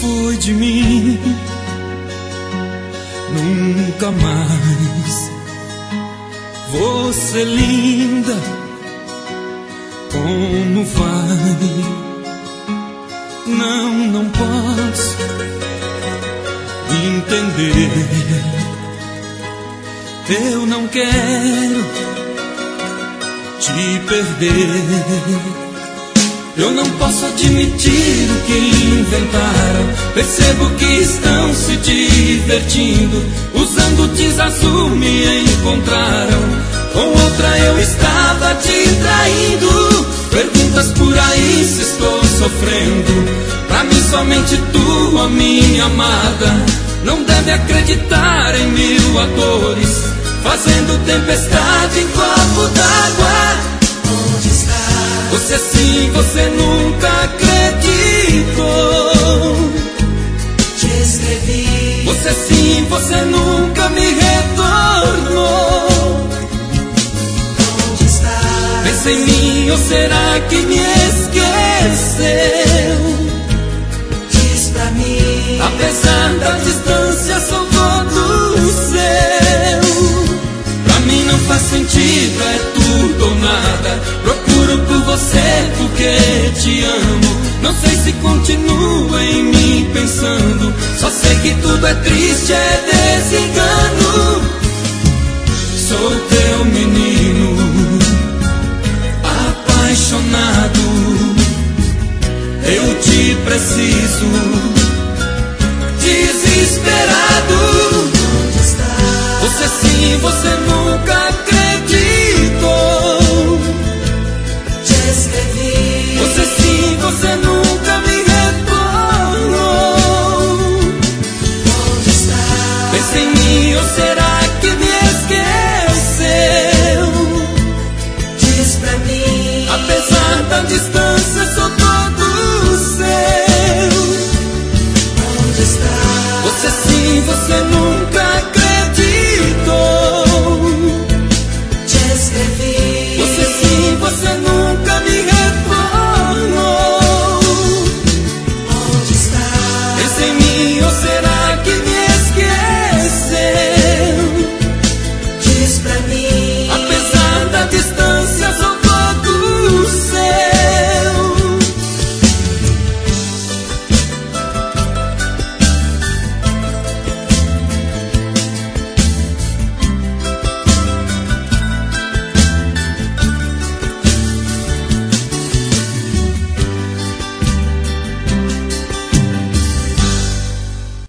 foi de mim, nunca mais. Você linda, como vai? Não posso entender. Eu não quero te perder. Eu não posso admitir o que inventaram. Percebo que estão se divertindo. Usando tinta azul me encontraram. Com outra eu estava te traindo. Perguntas por aí se estou sofrendo. Pra mim somente tu, ó minha amada. Não deve acreditar em mil atores, fazendo tempestade em copo d'água. Onde está? Você sim, você nunca acreditou. Te escrevi. Você sim, você nunca me retornou. Onde está? Pensa em mim ou será que me esqueceu? Diz pra mim. Apesar da distância sou todo seu. Pra mim não faz sentido, é tudo ou nada. Procuro por você porque te amo. Não sei se continuo em mim pensando. Só sei que tudo é triste, é desengano. Sou teu menino, apaixonado. Eu te preciso, desesperado. Onde está? Você sim, você nunca acreditou.